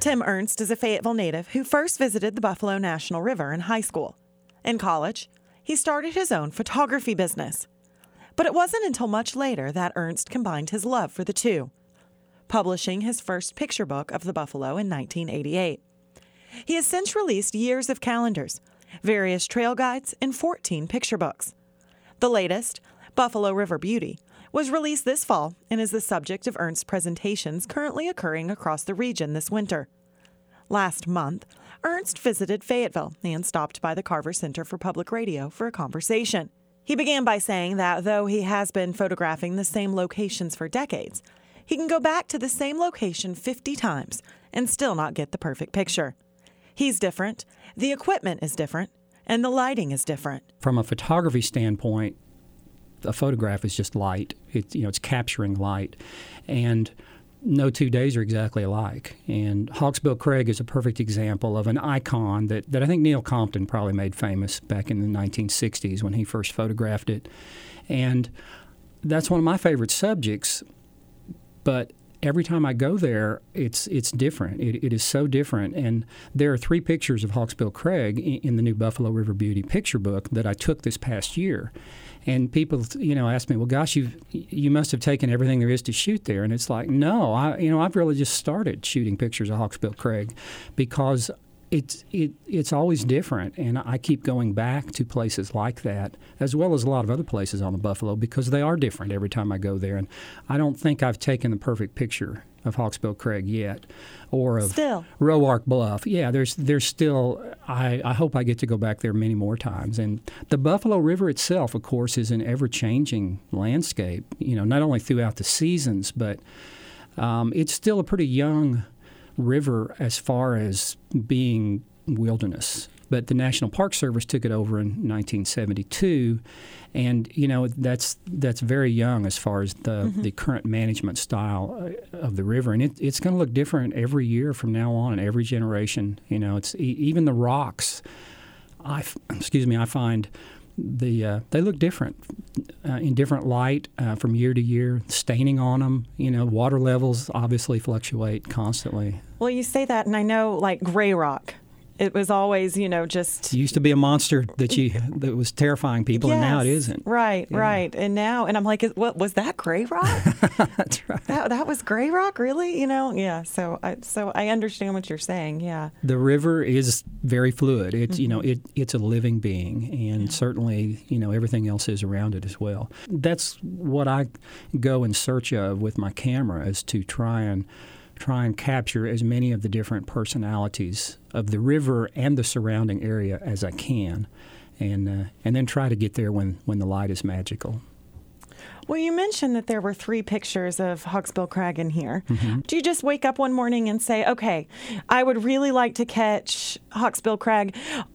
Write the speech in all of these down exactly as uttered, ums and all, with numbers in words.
Tim Ernst is a Fayetteville native who first visited the Buffalo National River in high school. In college, he started his own photography business. But it wasn't until much later that Ernst combined his love for the two, publishing his first picture book of the Buffalo in nineteen eighty-eight. He has since released years of calendars, various trail guides, and fourteen picture books. The latest, Buffalo River Beauty, was released this fall and is the subject of Ernst's presentations currently occurring across the region this winter. Last month, Ernst visited Fayetteville and stopped by the Carver Center for Public Radio for a conversation. He began by saying that though he has been photographing the same locations for decades, he can go back to the same location fifty times and still not get the perfect picture. He's different, the equipment is different, and the lighting is different. From a photography standpoint, a photograph is just light. It's, you know, it's capturing light. And no two days are exactly alike. And Hawksbill Crag is a perfect example of an icon that, that I think Neil Compton probably made famous back in the nineteen sixties when he first photographed it. And that's one of my favorite subjects. But every time I go there, it's it's different. It, it is so different. And there are three pictures of Hawksbill Crag in, in the new Buffalo River Beauty picture book that I took this past year. And people, you know, ask me, well, gosh, you you must have taken everything there is to shoot there. And it's like, no, I, you know, I've really just started shooting pictures of Hawksbill Crag because it's it it's always different. And I keep going back to places like that, as well as a lot of other places on the Buffalo, because they are different every time I go there. And I don't think I've taken the perfect picture of Hawksbill Crag yet, or of Still. Roark Bluff. Yeah, there's there's still, I, I hope I get to go back there many more times. And the Buffalo River itself, of course, is an ever-changing landscape, you know, not only throughout the seasons, but um, it's still a pretty young river as far as being wilderness. But the National Park Service took it over in nineteen seventy-two, and you know that's that's very young as far as the, mm-hmm. the current management style of the river, and it, it's going to look different every year from now on, and every generation. You know, it's even the rocks. I excuse me, I find the uh, they look different uh, in different light uh, from year to year. Staining on them, you know, water levels obviously fluctuate constantly. Well, you say that, and I know like gray rock. It was always, you know, just... It used to be a monster that you that was terrifying people, yes, and now it isn't. Right, yeah. right. And now, and I'm like, what was that gray rock? That's right. That, that was gray rock, really? You know, yeah. So I so I understand what you're saying, yeah. The river is very fluid. It's, mm-hmm. you know, it it's a living being, and yeah. certainly, you know, everything else is around it as well. That's what I go in search of with my camera, is to try and try and capture as many of the different personalities of the river and the surrounding area as I can, and uh, and then try to get there when, when the light is magical. Well, you mentioned that there were three pictures of Hawksbill Crag in here. Mm-hmm. Do you just wake up one morning and say, okay, I would really like to catch Hawksbill Crag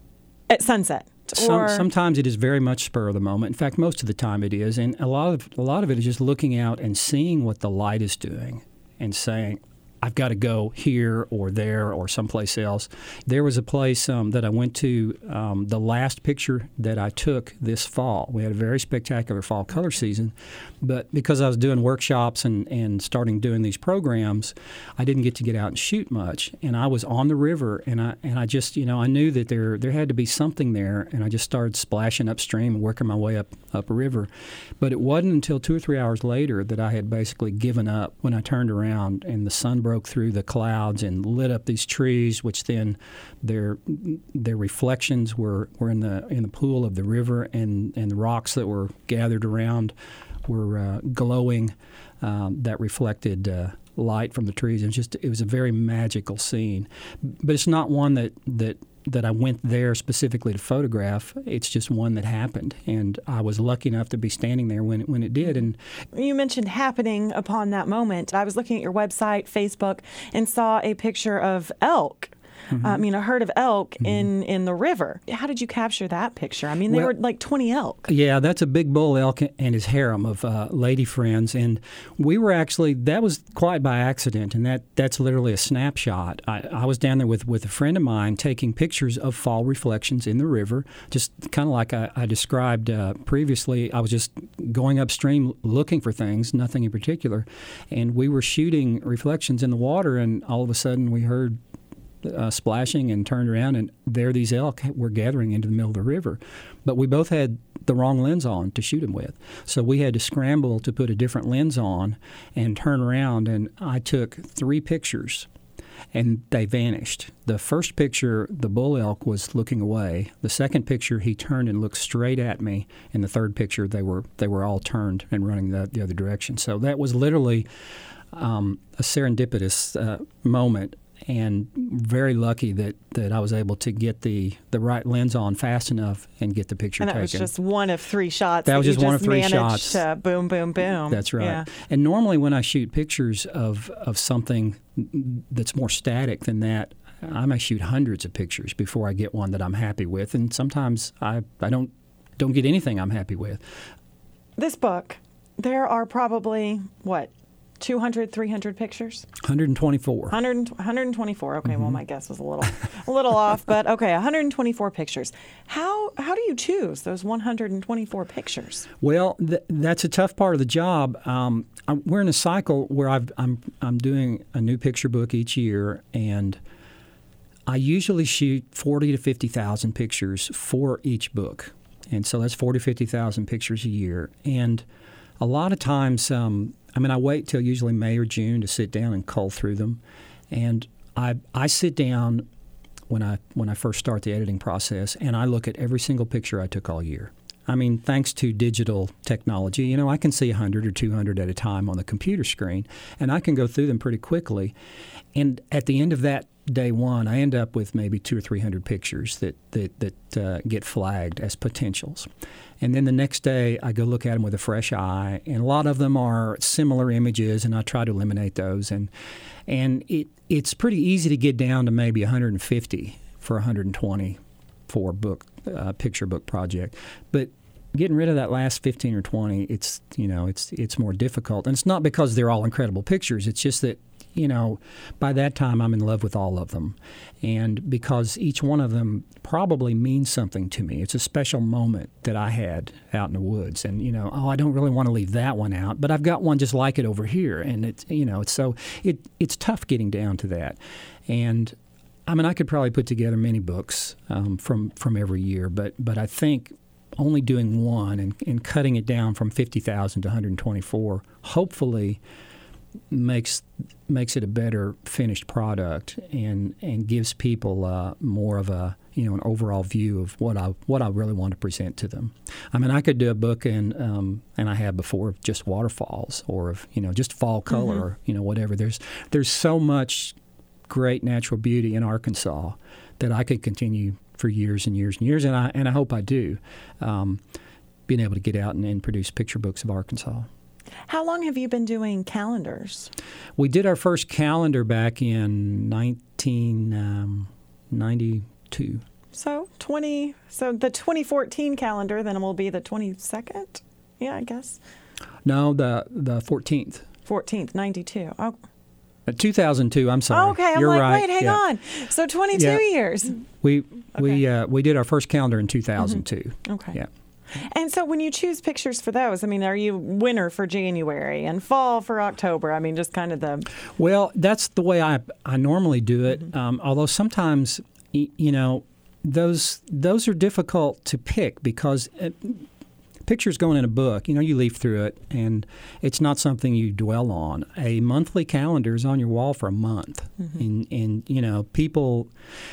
at sunset? Some, sometimes it is very much spur of the moment. In fact, most of the time it is, and a lot of a lot of it is just looking out and seeing what the light is doing and saying, I've got to go here or there or someplace else. There was a place um, that I went to, um, the last picture that I took this fall. We had a very spectacular fall color season, but because I was doing workshops and, and starting doing these programs, I didn't get to get out and shoot much. And I was on the river, and I and I just, you know, I knew that there there had to be something there, and I just started splashing upstream and working my way up, up a river. But it wasn't until two or three hours later that I had basically given up when I turned around and the sun broke through the clouds and lit up these trees, which then their their reflections were, were in the in the pool of the river, and, and the rocks that were gathered around were uh, glowing um, that reflected uh, light from the trees. It was just it was a very magical scene, but it's not one that that. that I went there specifically to photograph. It's just one that happened, and I was lucky enough to be standing there when it, when it did. And you mentioned happening upon that moment. I was looking at your website, Facebook, and saw a picture of elk. Mm-hmm. I mean, a herd of elk mm-hmm. in, in the river. How did you capture that picture? I mean, they well, were like twenty elk. Yeah, that's a big bull elk and his harem of uh, lady friends. And we were actually, that was quite by accident, and that, that's literally a snapshot. I, I was down there with, with a friend of mine taking pictures of fall reflections in the river, just kind of like I, I described uh, previously. I was just going upstream looking for things, nothing in particular. And we were shooting reflections in the water, and all of a sudden we heard uh, splashing and turned around, and there these elk were gathering into the middle of the river. But we both had the wrong lens on to shoot them with. So we had to scramble to put a different lens on and turn around, and I took three pictures, and they vanished. The first picture, the bull elk was looking away. The second picture, he turned and looked straight at me. And the third picture, they were they were all turned and running the, the other direction. So that was literally um, a serendipitous uh, moment, and very lucky that, that I was able to get the, the right lens on fast enough and get the picture and taken. And that was just one of three shots. That, that was just one of three managed shots. To boom, boom, boom. That's right. Yeah. And normally when I shoot pictures of, of something that's more static than that, I may shoot hundreds of pictures before I get one that I'm happy with. And sometimes I, I don't don't get anything I'm happy with. This book, there are probably, what, two hundred, three hundred pictures? one hundred twenty-four. one hundred, one hundred twenty-four. Okay, mm-hmm. Well, my guess was a little a little off, but okay, one hundred twenty-four pictures. How how do you choose those one hundred twenty-four pictures? Well, th- that's a tough part of the job. Um, I'm, we're in a cycle where I've, I'm I'm doing a new picture book each year, and I usually shoot forty to fifty thousand pictures for each book, and so that's forty to fifty thousand pictures a year. And a lot of times, um, I mean, I wait till usually May or June to sit down and cull through them, and I I sit down when I when I first start the editing process, and I look at every single picture I took all year. I mean, thanks to digital technology, you know, I can see one hundred or two hundred at a time on the computer screen, and I can go through them pretty quickly. And at the end of that day one, I end up with maybe two or three hundred pictures that that, that uh, get flagged as potentials. And then the next day, I go look at them with a fresh eye, and a lot of them are similar images, and I try to eliminate those. And and it it's pretty easy to get down to maybe one hundred fifty for a one hundred twenty-four book uh, picture book project, but getting rid of that last fifteen or twenty, it's you know it's it's more difficult. And it's not because they're all incredible pictures. It's just that, you know, by that time I'm in love with all of them. And because each one of them probably means something to me. It's a special moment that I had out in the woods. And, you know, oh, I don't really want to leave that one out, but I've got one just like it over here. And it's, you know, it's so it it's tough getting down to that. And I mean, I could probably put together many books um, from, from every year, but but I think only doing one and, and cutting it down from fifty thousand to one hundred twenty-four hopefully makes makes it a better finished product and and gives people uh, more of a you know an overall view of what I what I really want to present to them. I mean, I could do a book and um, and I have before of just waterfalls or of you know just fall color mm-hmm. or you know whatever. There's there's so much great natural beauty in Arkansas that I could continue for years and years and years, and I and I hope I do. Um, being able to get out and, and produce picture books of Arkansas. How long have you been doing calendars? We did our first calendar back in nineteen ninety-two. So twenty. So the twenty fourteen calendar then will be the twenty-second. Yeah, I guess. No, the the fourteenth. fourteenth, ninety-two. Oh. two thousand two. I'm sorry. Oh, okay, I'm You're like, right. wait, hang yeah. on. So twenty-two yeah. years. We okay. we uh, we did our first calendar in two thousand two. Mm-hmm. Okay. Yeah. And so when you choose pictures for those, I mean, are you winter for January and fall for October? I mean, just kind of the... Well, that's the way I I normally do it, Mm-hmm. um, although sometimes, you know, those those are difficult to pick because it, pictures going in a book, you know, you leaf through it, and it's not something you dwell on. A monthly calendar is on your wall for a month, mm-hmm. and, and, you know, people,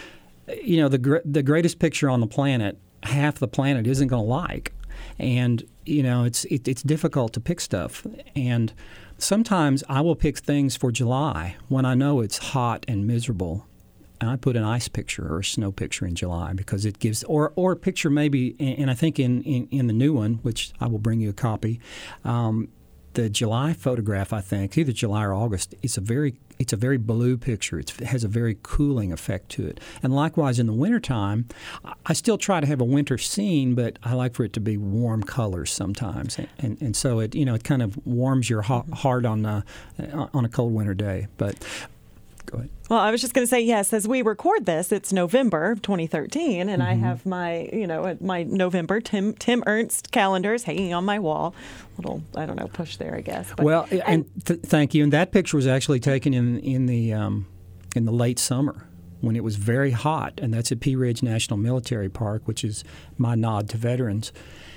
you know, the gr- the greatest picture on the planet, half the planet isn't going to like. And, you know, it's it, it's difficult to pick stuff. And sometimes I will pick things for July when I know it's hot and miserable. And I put an ice picture or a snow picture in July because it gives, or or a picture maybe, and I think in, in, in the new one, which I will bring you a copy, um, the July photograph, I think, either July or August, it's a very it's a very blue picture. It's, it has a very cooling effect to it. And likewise, in the wintertime, I still try to have a winter scene, but I like for it to be warm colors sometimes. And and, and so it you know it kind of warms your ha- heart on a, on a cold winter day. But go ahead. Well, I was just going to say, yes, as we record this, it's November twenty thirteen, and mm-hmm. I have my, you know, my November Tim Tim Ernst calendars hanging on my wall. Little, I don't know, push there, I guess. But, well, and, and th- thank you. And that picture was actually taken in in the um, in the late summer. when it was very hot, and that's at Pea Ridge National Military Park, which is my nod to veterans.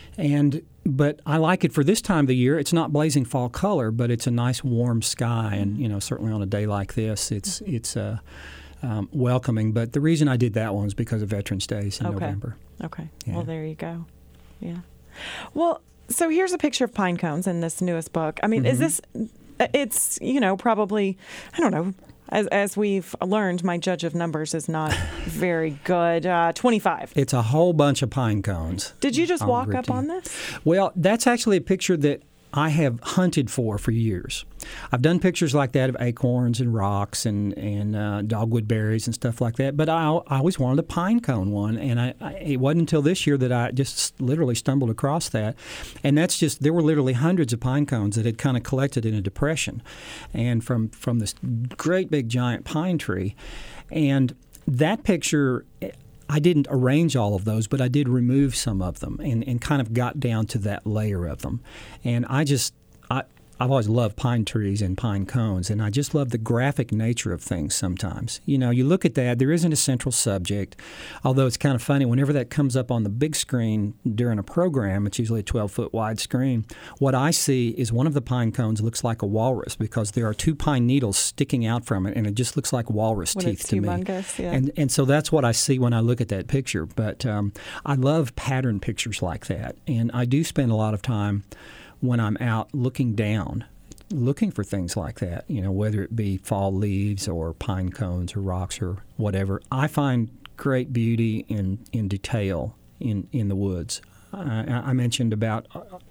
And but I like it for this time of the year. It's not blazing fall color, but it's a nice warm sky, and you know certainly on a day like this, it's it's uh, um, welcoming. But the reason I did that one was because of Veterans Days in okay. November. Okay. Yeah. Well, there you go. Yeah. Well, so here's a picture of pine cones in this newest book. I mean, mm-hmm. is this? It's you know probably I don't know. As as we've learned, my judge of numbers is not very good. Uh, twenty-five. It's a whole bunch of pine cones. Did you just walk up on this? Well, that's actually a picture that I have hunted for for years. I've done pictures like that of acorns and rocks and, and uh, dogwood berries and stuff like that, but I, I always wanted a pine cone one, and I, I, it wasn't until this year that I just literally stumbled across that. And that's just, there were literally hundreds of pine cones that had kind of collected in a depression and from, from this great big giant pine tree. And that picture, I didn't arrange all of those, but I did remove some of them and, and kind of got down to that layer of them. And I just, I, I've always loved pine trees and pine cones, and I just love the graphic nature of things sometimes. You know, you look at that, there isn't a central subject, although it's kind of funny. Whenever that comes up on the big screen during a program, it's usually a twelve-foot wide screen, what I see is one of the pine cones looks like a walrus because there are two pine needles sticking out from it, and it just looks like walrus when teeth it's to humongous, me. Yeah. And, and so that's what I see when I look at that picture. But um, I love pattern pictures like that, and I do spend a lot of time when I'm out looking down, looking for things like that, you know, whether it be fall leaves or pine cones or rocks or whatever. I find great beauty in, in detail in, in the woods. I, I mentioned about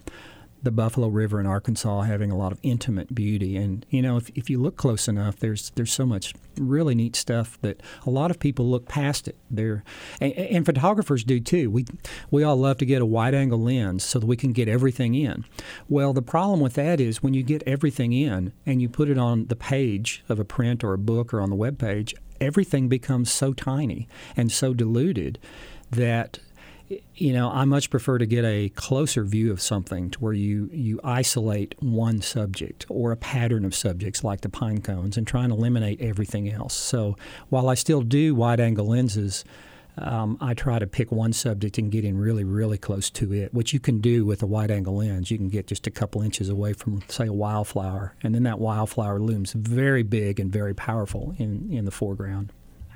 the Buffalo River in Arkansas having a lot of intimate beauty. And, you know, if, if you look close enough, there's there's so much really neat stuff that a lot of people look past it. They're, and, and photographers do too. We we all love to get a wide-angle lens so that we can get everything in. Well, the problem with that is when you get everything in and you put it on the page of a print or a book or on the web page, everything becomes so tiny and so diluted that, you know, I much prefer to get a closer view of something to where you, you isolate one subject or a pattern of subjects like the pine cones and try and eliminate everything else. So while I still do wide-angle lenses, um, I try to pick one subject and get in really, really close to it, which you can do with a wide-angle lens. You can get just a couple inches away from, say, a wildflower, and then that wildflower looms very big and very powerful in, in the foreground.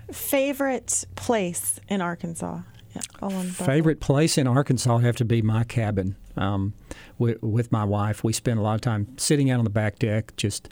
Favorite place in Arkansas? Yeah, favorite place in Arkansas would have to be my cabin um, with, with my wife. We spend a lot of time sitting out on the back deck, just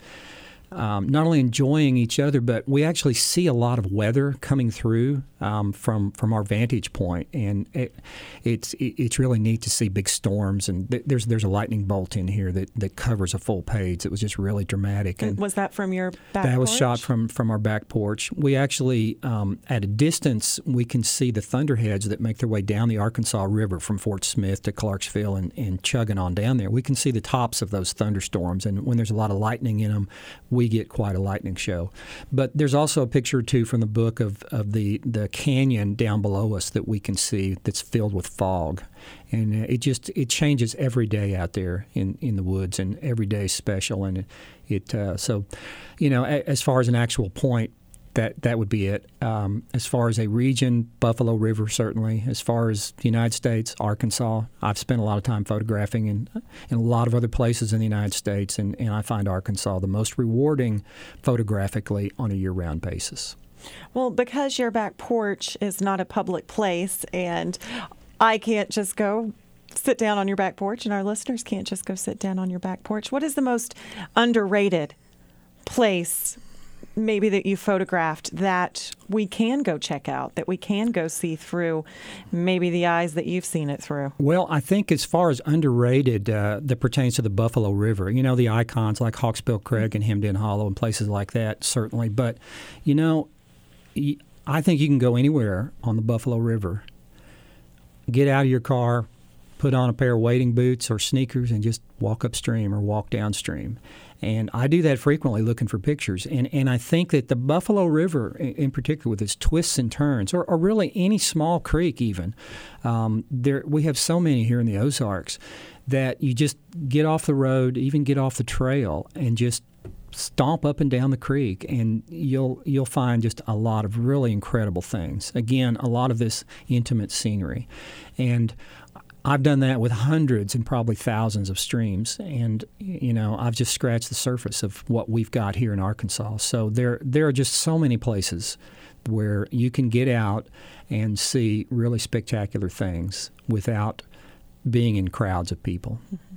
um, not only enjoying each other, but we actually see a lot of weather coming through um, from from our vantage point, and it, it's it, it's really neat to see big storms. And th- there's there's a lightning bolt in here that, that covers a full page. It was just really dramatic. And, and was that from your back That porch? was shot from, from our back porch. We actually, um, at a distance, we can see the thunderheads that make their way down the Arkansas River from Fort Smith to Clarksville and, and chugging on down there. We can see the tops of those thunderstorms, and when there's a lot of lightning in them, we get quite a lightning show. But there's also a picture or two from the book of, of the, the canyon down below us that we can see that's filled with fog. And it just it changes every day out there in, in the woods, and every day is special. And it, it uh, so, you know, a, as far as an actual point, that that would be it. Um, as far as a region, Buffalo River certainly. As far as the United States, Arkansas. I've spent a lot of time photographing in, in a lot of other places in the United States, and, and I find Arkansas the most rewarding photographically on a year-round basis. Well, because your back porch is not a public place, and I can't just go sit down on your back porch, and our listeners can't just go sit down on your back porch, what is the most underrated place maybe that you photographed that we can go check out, that we can go see through maybe the eyes that you've seen it through? Well, I think as far as underrated uh, that pertains to the Buffalo River, you know, the icons like Hawksbill Crag and Hemmed In Hollow and places like that, certainly. But, you know, I think you can go anywhere on the Buffalo River, get out of your car, put on a pair of wading boots or sneakers, and just walk upstream or walk downstream. And I do that frequently looking for pictures. And, and I think that the Buffalo River, in particular, with its twists and turns, or, or really any small creek even, um, there we have so many here in the Ozarks that you just get off the road, even get off the trail, and just stomp up and down the creek, and you'll you'll find just a lot of really incredible things. Again, a lot of this intimate scenery, and I've done that with hundreds and probably thousands of streams, and you know I've just scratched the surface of what we've got here in Arkansas. So there there are just so many places where you can get out and see really spectacular things without being in crowds of people.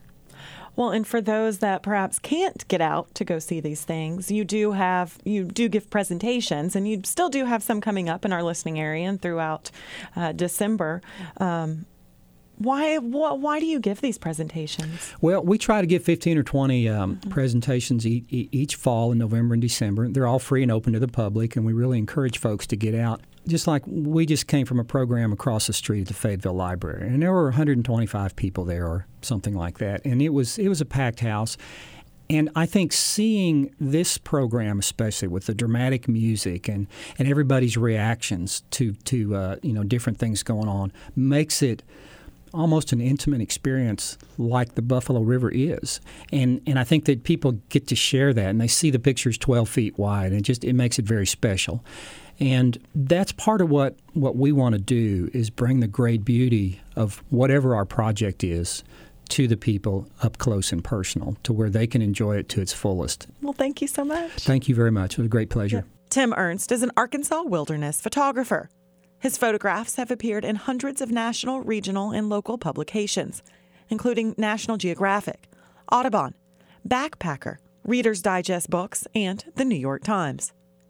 Well, and for those that perhaps can't get out to go see these things, you do have you do give presentations, and you still do have some coming up in our listening area and throughout uh, December. Um, why, wh- why do you give these presentations? Well, we try to give fifteen or twenty um, mm-hmm. presentations e- e- each fall in November and December. They're all free and open to the public, and we really encourage folks to get out. Just like we just came from a program across the street at the Fayetteville Library, and there were one hundred twenty-five people there or something like that, and it was it was a packed house. And I think seeing this program, especially with the dramatic music and, and everybody's reactions to to uh, you know different things going on, makes it almost an intimate experience like the Buffalo River is. And and I think that people get to share that, and they see the pictures twelve feet wide, and it just it makes it very special. And that's part of what, what we want to do is bring the great beauty of whatever our project is to the people up close and personal, to where they can enjoy it to its fullest. Well, thank you so much. Thank you very much. It was a great pleasure. Tim Ernst is an Arkansas wilderness photographer. His photographs have appeared in hundreds of national, regional, and local publications, including National Geographic, Audubon, Backpacker, Reader's Digest books, and the New York Times.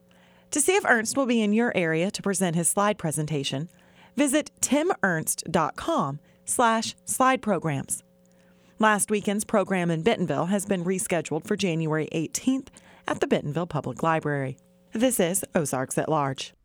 To see if Ernst will be in your area to present his slide presentation, visit timernst.com slash slide programs. Last weekend's program in Bentonville has been rescheduled for January eighteenth at the Bentonville Public Library. This is Ozarks at Large.